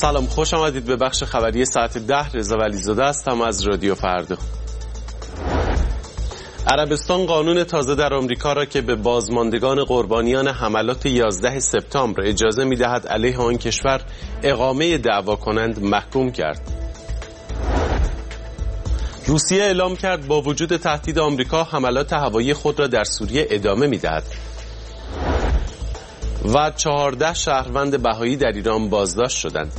سلام، خوش آمدید به بخش خبری ساعت 10. رضا ولیزاده هستم از رادیو فردا. عربستان قانون تازه در آمریکا را که به بازماندگان قربانیان حملات 11 سپتامبر اجازه می‌دهد علیه آن کشور اقامه دعوا کنند محکوم کرد. روسیه اعلام کرد با وجود تهدید آمریکا حملات هوایی خود را در سوریه ادامه می‌دهد. و 14 شهروند بهایی در ایران بازداشت شدند.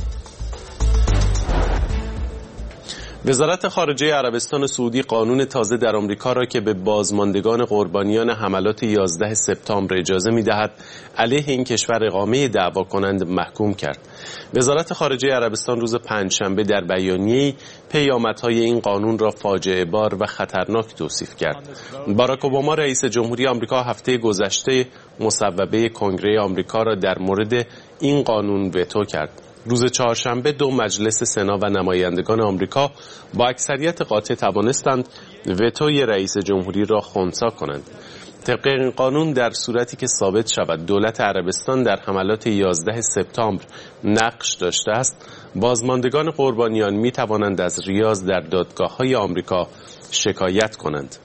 وزارت خارجه عربستان سعودی قانون تازه در آمریکا را که به بازماندگان قربانیان حملات 11 سپتامبر اجازه می‌دهد علیه این کشور اقامه دعوا کنند محکوم کرد. وزارت خارجه عربستان روز پنجشنبه در بیانیه‌ای پیامدهای این قانون را فاجعه بار و خطرناک توصیف کرد. باراک اوباما رئیس جمهوری آمریکا هفته گذشته مصوبه کنگره آمریکا را در مورد این قانون وتو کرد. روز چهارشنبه دو مجلس سنا و نمایندگان آمریکا با اکثریت قاطع توانستند وتوی رئیس جمهوری را خنثی کنند. طبق این قانون در صورتی که ثابت شود دولت عربستان در حملات 11 سپتامبر نقش داشته است، بازماندگان قربانیان می توانند از ریاض در دادگاه‌های آمریکا شکایت کنند.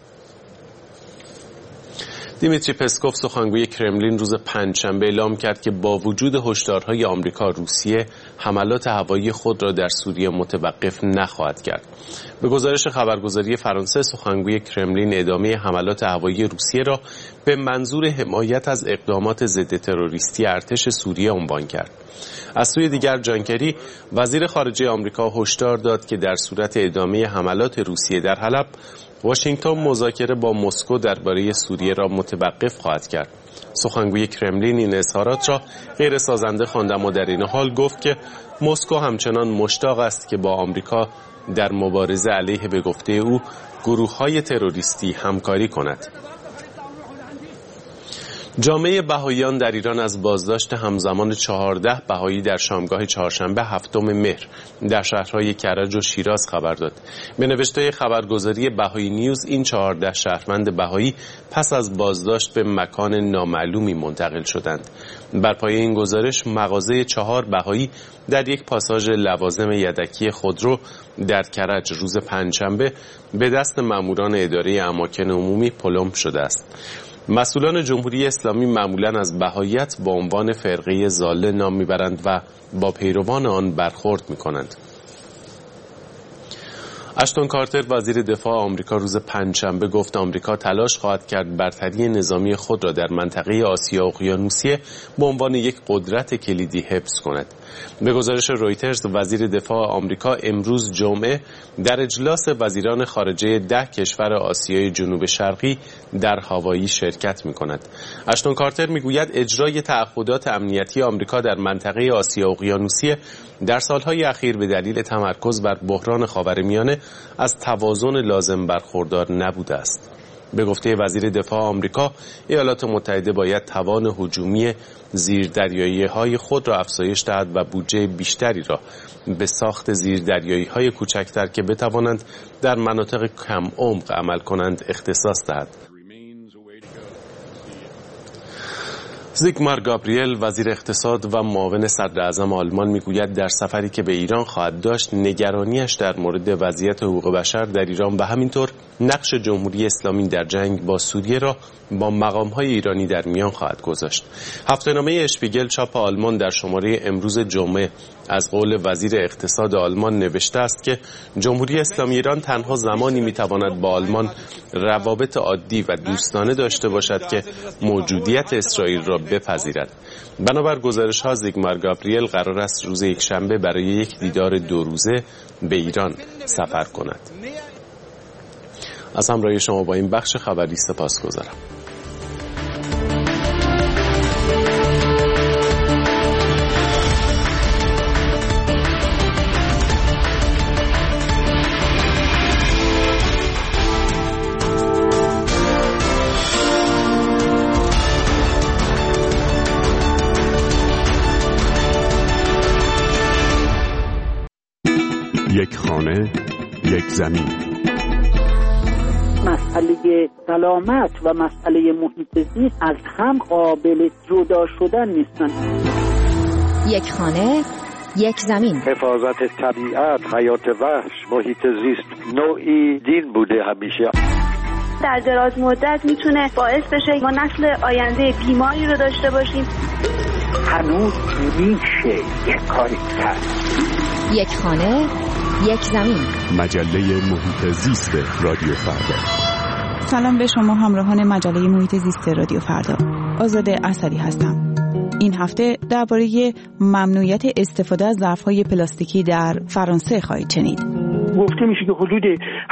دیمیتری پسکوف سخنگوی کرملین روز پنجشنبه اعلام کرد که با وجود هشدارهای آمریکا، روسیه حملات هوایی خود را در سوریه متوقف نخواهد کرد. به گزارش خبرگزاری فرانسه، سخنگوی کرملین ادامه حملات هوایی روسیه را به منظور حمایت از اقدامات ضد تروریستی ارتش سوریه عنوان کرد. از سوی دیگر جان کری وزیر خارجه آمریکا هشدار داد که در صورت ادامه حملات روسیه در حلب، واشنگتن مذاکره با مسکو درباره سوریه را متوقف خواهد کرد. سخنگوی کرملین این اظهارات را غیر سازنده خواند، اما در این حال گفت که مسکو همچنان مشتاق است که با آمریکا در مبارزه علیه به گفته او گروه‌های تروریستی همکاری کند. جامعه بهائیان در ایران از بازداشت همزمان 14 بهایی در شامگاه چهارشنبه 7 مهر در شهرهای کرج و شیراز خبر داد. به نوشته خبرگزاری بهایی نیوز، این 14 شهروند بهایی پس از بازداشت به مکان نامعلومی منتقل شدند. بر پایه این گزارش، مغازه 4 بهایی در یک پاساژ لوازم یدکی خودرو در کرج روز پنجشنبه به دست ماموران اداره اماکن عمومی پلم شده است. مسئولان جمهوری اسلامی معمولاً از بهاییت با عنوان فرقه ضاله نام میبرند و با پیروان آن برخورد میکنند. اشتون کارتر وزیر دفاع آمریکا روز پنجشنبه گفت آمریکا تلاش خواهد کرد برتری نظامی خود را در منطقه آسیا اقیانوسیه به عنوان یک قدرت کلیدی حفظ کند. به گزارش رویترز، وزیر دفاع آمریکا امروز جمعه در اجلاس وزیران خارجه 10 کشور آسیای جنوب شرقی در هاوایی شرکت می‌کند. اشتون کارتر می‌گوید اجرای تعهدات امنیتی آمریکا در منطقه آسیا اقیانوسیه در سالهای اخیر به دلیل تمرکز بر بحران خاورمیانه از توازن لازم برخوردار نبوده است. به گفته وزیر دفاع آمریکا، ایالات متحده باید توان هجومی زیردریایی‌های خود را افزایش دهد و بودجه بیشتری را به ساخت زیردریایی‌های کوچکتر که بتوانند در مناطق کم عمق عمل کنند اختصاص دهد. زیگمار گابریل وزیر اقتصاد و معاون صدر اعظم آلمان میگوید در سفری که به ایران خواهد داشت نگرانیش در مورد وضعیت حقوق بشر در ایران و همینطور نقش جمهوری اسلامی در جنگ با سوریه را با مقام‌های ایرانی در میان خواهد گذاشت. هفته‌نامه اشپیگل چاپ آلمان در شماره امروز جمعه از قول وزیر اقتصاد آلمان نوشته است که جمهوری اسلامی ایران تنها زمانی میتواند با آلمان روابط عادی و دوستانه داشته باشد که موجودیت اسرائیل را بپذیرد. بنابر گزارش‌ها زیگمار گابریل قرار است روز یکشنبه برای یک دیدار 2 روزه به ایران سفر کند. از همراهی شما با این بخش خبری سپاسگزارم. یک خانه، یک زمین. مسئله سلامت و مسئله محیط زیست از هم قابل جدا شدن نیستن. یک خانه، یک زمین. حفاظت طبیعت، حیات وحش، محیط زیست نوعی دین بوده همیشه. در دراز مدت میتونه باعث بشه ما نسل آینده بیماری رو داشته باشیم. هنوز میشه یک کاری کرد. یک خانه، یک زمین. مجله محیط زیست رادیو فردا. سلام به شما همراهان مجله محیط زیست رادیو فردا. آزاده اسدی هستم. این هفته درباره ممنوعیت استفاده از ظرف‌های پلاستیکی در فرانسه خواهید شنید. گفته میشه که حدود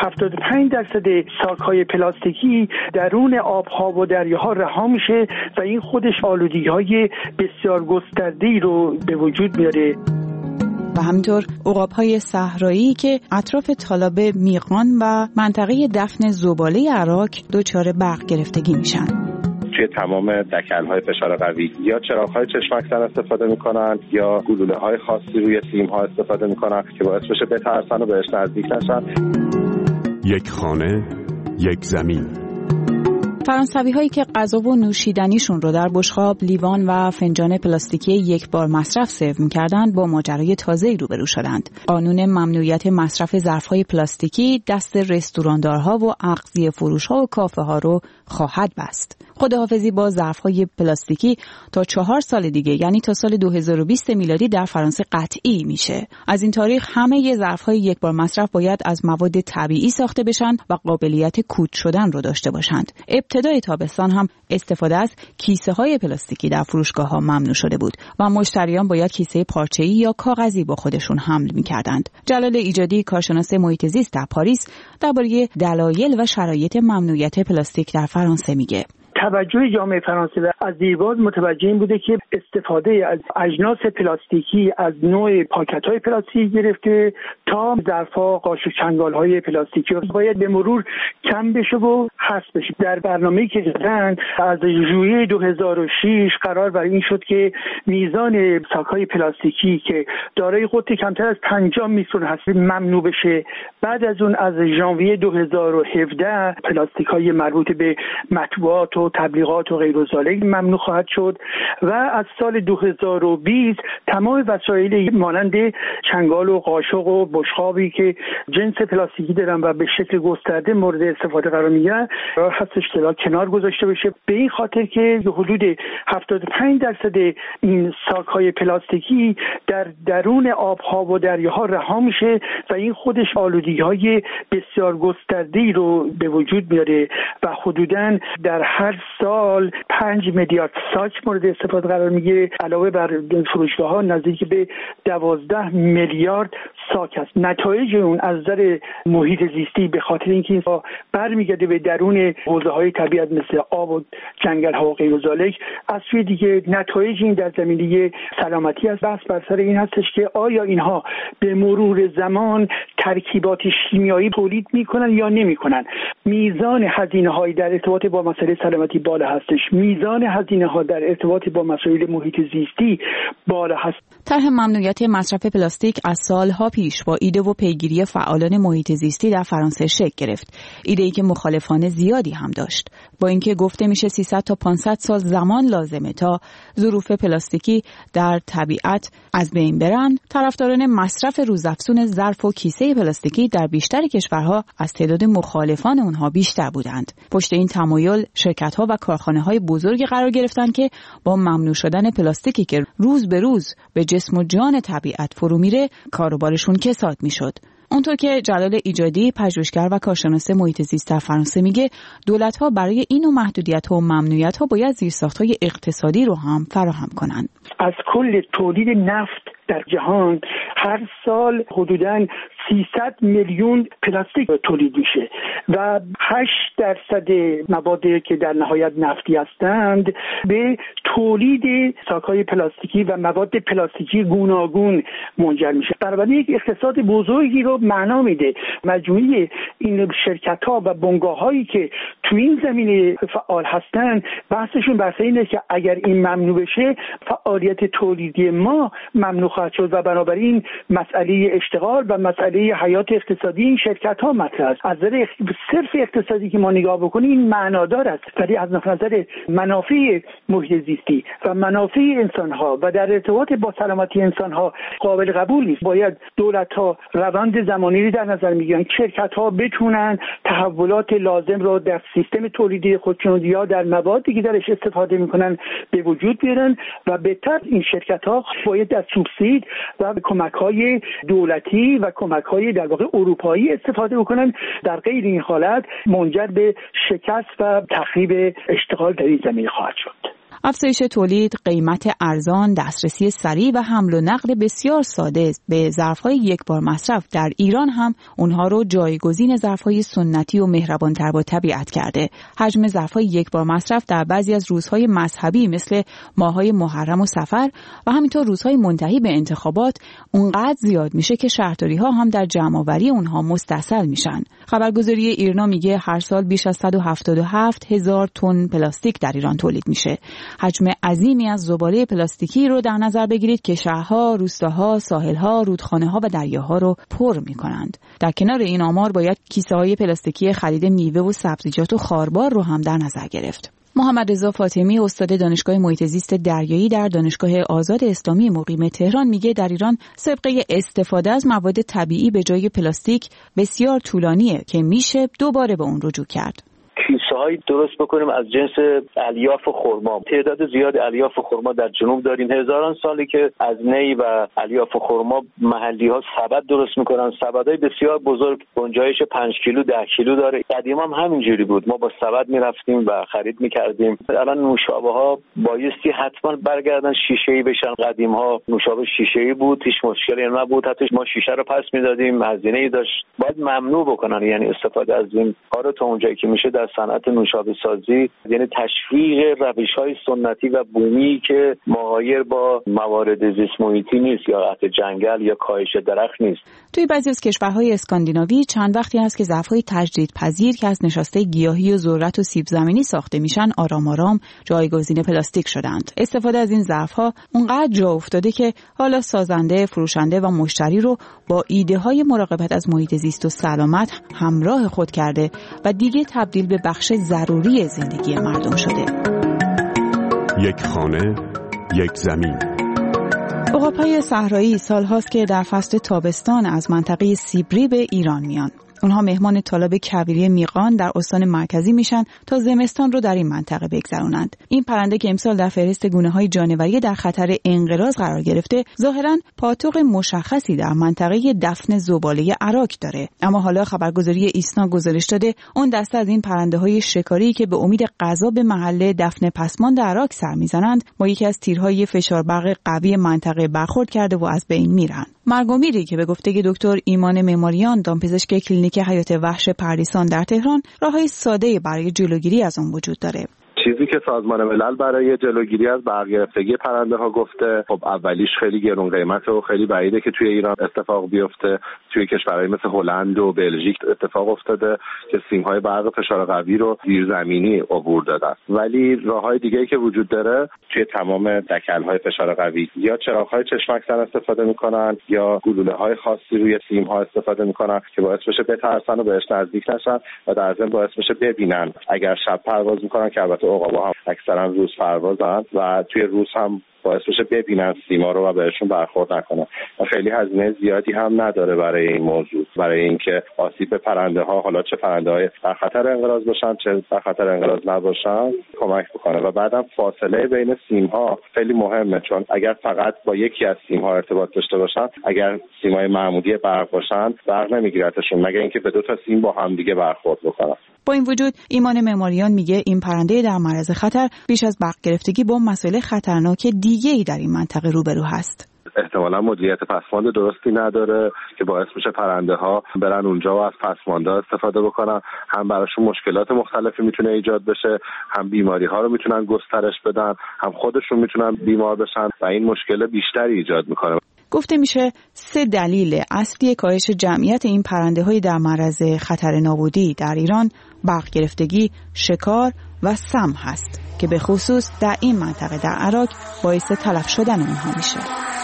75% ساک‌های پلاستیکی درون آب‌ها و دریاها رها میشه و این خودش آلودگی‌های بسیار گسترده‌ای رو به وجود میاره. و همینطور عقاب‌های صحرایی که اطراف تالاب میقان و منطقه دفن زباله عراق دچار برق گرفتگی میشن. توی تمام دکل‌های فشار قوی یا چراغ‌های چشمک‌زن استفاده می‌کنن یا گلوله‌های خاصی روی سیم‌ها استفاده می‌کنن که باعث بشه بترسن و بهش نزدیک نشن. یک خانه، یک زمین. فرانسوی هایی که غذا و نوشیدنیشون رو در بشقاب، لیوان و فنجان پلاستیکی یک بار مصرف سرو می‌کردند با ماجرای تازه‌ای روبرو شدند. قانون ممنوعیت مصرف ظرف‌های پلاستیکی دست رستوراندارها و اغذیه فروش‌ها و کافه‌ها رو خواهد بست. خداحافظی با ظرف‌های پلاستیکی تا 4 سال دیگه، یعنی تا سال 2020 میلادی در فرانسه قطعی میشه. از این تاریخ همه ظرف‌های یک بار مصرف باید از مواد طبیعی ساخته بشن و قابلیت کود شدن رو داشته باشند. ابتدای تابستان هم استفاده از کیسه‌های پلاستیکی در فروشگاه‌ها ممنوع شده بود و مشتریان باید کیسه پارچه‌ای یا کاغذی با خودشون حمل می‌کردند. جلال ایجادی، کارشناس محیط زیست در پاریس، درباره دلایل و شرایط ممنوعیت پلاستیک در فرانسه میگه. توجه جامعه فرانسه از دیرباز متوجه این بوده که استفاده از اجناس پلاستیکی از نوع پاکت‌های پلاستیکی گرفته تا ظرف‌ها، قاشق چنگال‌های پلاستیکی باید به مرور کم بشه و حذف بشه. در برنامه‌ای که دادن از ژوئیه 2006 قرار بر این شد که میزان ساک‌های پلاستیکی که دارای قطر کمتر از 50 میکرون هست ممنوع بشه. بعد از اون از ژانویه 2017 پلاستیک‌های مربوط به مطبوعات و تبلیغات و غیر ذالک ممنوع خواهد شد و از سال 2020 تمام وسایل مانند چنگال و قاشق و بشقابی که جنس پلاستیکی دارن و به شکل گسترده مورد استفاده قرار میگیرن هستش که کنار گذاشته بشه، به این خاطر که حدود 75% این ساک‌های پلاستیکی در درون آب‌ها و دریاها رها میشه و این خودش آلودگی‌های بسیار گسترده‌ای رو به وجود میاره و حدوداً در هر سال 5 میلیارد ساک مورد استفاده قرار میگیره. علاوه بر فروشگاه‌ها نزدیک به 12 میلیارد ساک است. نتایج اون از نظر محیط زیستی به خاطر اینکه این برمیگرده به درون حوزه‌های طبیعت مثل آب و جنگل‌ها و غیر ذالک، از سوی دیگه نتایج این در زمینه سلامتی است. بحث بر سر این هستش که آیا اینها به مرور زمان ترکیبات شیمیایی تولید میکنن یا نمیکنن. میزان هزینه‌های در ارتباط با مسئله سلامتی بالا هستش، میزان هزینه‌ها در ارتباط با مسائل محیط زیستی بالا هست. طرح ممنوعیت مصرف پلاستیک از سالها پیش با ایده و پیگیری فعالان محیط زیستی در فرانسه شکل گرفت. ایده‌ای که مخالفان زیادی هم داشت. با اینکه گفته میشه 300 تا 500 سال زمان لازمه تا ظروف پلاستیکی در طبیعت از بین برن، طرفداران مصرف روزافزون ظرف و کیسه پلاستیکی در بیشتر کشورها از تعداد مخالفان اونها بیشتر بودند. پشت این تمایل شرکت‌ها و کارخانه‌های بزرگی قرار گرفتند که با ممنوع شدن پلاستیکی که روز به روز به جسم و جان طبیعت فرو میره، کاروبارشون کساد میشد. اونطور که جلال ایجادی، پژوهشگر و کارشناس محیط زیست در فرانسه میگه، دولت‌ها برای این نوع محدودیت‌ها و ممنوعیت‌ها باید زیرساخت‌های اقتصادی رو هم فراهم کنند. از کل تولید نفت در جهان هر سال حدوداً 300 میلیون پلاستیک تولید میشه و 8% موادی که در نهایت نفتی هستند به تولید ساک‌های پلاستیکی و مواد پلاستیکی گوناگون منجر میشه. بنابراین یک اقتصاد بزرگی رو معنا میده. مجموعه این شرکت‌ها و بنگاه‌هایی که تو این زمینه فعال هستن، بحثشون بحث اینه که اگر این ممنوع بشه فعالیت تولیدی ما ممنوع خواهد شد و بنابراین مسئله اشتغال و مسئله حیات اقتصادی این شرکت ها مطرح است. از نظر صرف اقتصادی که ما نگاه بکنیم این معنادار است، ولی از نظر منافع محیط زیستی و منافع انسان ها و در ارتباط با سلامتی انسان ها قابل قبول نیست. باید دولت ها روند زمانی رو در نظر میگیرن، شرکت ها بتونن تحولات لازم رو در سیستم تولیدی خودشون یا در موادی که درش استفاده میکنن به وجود بیارن و بهتر این شرکت ها باید از سوبسید و کمک های دولتی و کمک های در واقع اروپایی استفاده بکنن. در غیر این حالت منجر به شکست و تخریب اشتغال در این زمینه خواهد شد. افزایش تولید، قیمت ارزان، دسترسی سریع و حمل و نقل بسیار ساده به ظرف‌های یک بار مصرف در ایران هم اونها رو جایگزین ظرف‌های سنتی و مهربان‌تر با طبیعت کرده. حجم ظرف‌های یک بار مصرف در بعضی از روزهای مذهبی مثل ماه‌های محرم و صفر و همینطور روزهای منتهی به انتخابات اونقدر زیاد میشه که شهرداری‌ها هم در جمع‌آوری اونها مستحصل میشن. خبرگزاری ایرنا میگه هر سال بیش از 177,000 تن پلاستیک در ایران تولید میشه. حجم عظیمی از زباله پلاستیکی رو در نظر بگیرید که شهرها، روستاها، ساحلها، رودخانه‌ها و دریاها رو پر می‌کنند. در کنار این آمار باید کیسه‌های پلاستیکی خرید میوه و سبزیجات و خاربار رو هم در نظر گرفت. محمد رضا فاطمی استاد دانشگاه محیط زیست دریایی در دانشگاه آزاد اسلامی مقیم تهران میگه در ایران سابقه استفاده از مواد طبیعی به جای پلاستیک بسیار طولانیه که میشه دوباره به اون رجوع کرد. کیسه‌هایی درست بکنیم از جنس الیاف و خرما. تعداد زیاد الیاف و خرما در جنوب داریم. هزاران سالی که از نی و الیاف و خرما محلی‌ها سبد درست می‌کنن. سبدهای بسیار بزرگ، گنجایش 5 کیلو 10 کیلو داره. قدیما هم همینجوری بود. ما با سبد می‌رفتیم و خرید می‌کردیم. الان نوشابه‌ها بایستی حتما برگردن شیشه‌ای بشن. قدیم‌ها نوشابه شیشه‌ای بود، هیچ مشکلی نبود. حتی ما شیشه رو پس می‌دادیم، هزینه‌ای داشت. باید ممنوع بکنن، یعنی استفاده از این کارو تا اونجایی که میشه در صنعت نوشابه سازی، یعنی تشویق روش‌های سنتی و بومی که مغایر با موارد زیست محیطی نیست یا قطع جنگل یا کاهش درخت نیست. توی بعضی از کشورهای اسکاندیناوی چند وقتی هست که ظرف‌های تجدیدپذیر که از نشاسته گیاهی و ذرت و سیب زمینی ساخته میشن آرام آرام جایگزین پلاستیک شدند. استفاده از این ظرف‌ها اونقدر جا افتاده که حالا سازنده، فروشنده و مشتری رو با ایده‌های مراقبت از محیط زیست و سلامت همراه خود کرده و دیگه تبدیل به بخش ضروری زندگی مردم شده. یک خانه، یک زمین. عقاب‌های صحرایی سالهاست که در فصل تابستان از منطقه سیبری به ایران میان. اونها مهمان طالب کویری میقان در استان مرکزی میشن تا زمستان رو در این منطقه بگذرونند. این پرنده که امسال در فهرست گونه‌های جانوری در خطر انقراض قرار گرفته، ظاهراً پاتوق مشخصی در منطقه دفن زباله اراک داره. اما حالا خبرگزاری ایسنا گزارش داده اون دسته از این پرنده‌های شکاری که به امید غذا به محل دفن پسماند اراک سر میزنند، با یکی از تیرهای فشار برق قوی منطقه برخورد کرده و از بین میرن. مرگ و میری که به گفته دکتر ایمان معماریان، دامپزشک کلینیک حیات وحش پردیسان در تهران، راههای ساده برای جلوگیری از اون وجود داره. چیزی که سازمان ملل برای جلوگیری از برگرفتگی پرنده ها گفته، خب اولیش خیلی گرون قیمته و خیلی بعیده که توی ایران اتفاق بیفته. توی کشورهای مثل هلند و بلژیک اتفاق افتاده که سیم‌های برق فشار قوی رو زیرزمینی عبور دادن. ولی راههای دیگه‌ای که وجود داره، توی تمام دکل‌های فشار قوی یا چراغ‌های چشمک‌زن استفاده می‌کنن یا گلوله‌های خاصی روی سیم‌ها استفاده می‌کنن که باعث بشه بترسن و بهش نزدیک نشن و در ضمن باعث بشه ببینن. اگر شب پرواز می‌کنن که البته عقاب‌ها هم اکثرا روز پروازن و توی روز هم باعث بشه ببینن سیما رو و بهشون برخورد نکنن. خیلی هزینه زیادی هم نداره برای این موضوع، برای اینکه آسیب به پرنده ها، حالا چه پرنده های در خطر انقراض باشن چه در خطر انقراض نباشن، کمک بکنه. و بعدم فاصله بین سیم ها خیلی مهمه، چون اگر فقط با یکی از سیم ها ارتباط داشته باشن، اگر سیمای معمولی برق باشن، برق نمیگیرتشون مگر اینکه به دو تا سیم با هم دیگه برخورد بکنن. با این وجود ایمان معماریان میگه این پرنده در معرض خطر بیش از برق گرفتگی با مسائل خطرناک دیگه‌ای در این منطقه روبرو هست. احتمالاً مدیریت پسماند درستی نداره که باعث میشه پرنده ها برن اونجا و از پسمانده استفاده بکنن. هم براشون مشکلات مختلفی میتونه ایجاد بشه، هم بیماری ها رو میتونن گسترش بدن، هم خودشون میتونن بیمار بشن و این مشکل بیشتری ایجاد میکنه. گفته میشه 3 دلیل اصلی کاهش جمعیت این پرنده‌های در معرض خطر نابودی در ایران برق گرفتگی، شکار و سم هست که به خصوص در این منطقه در عراق باعث تلف شدن اونها میشه.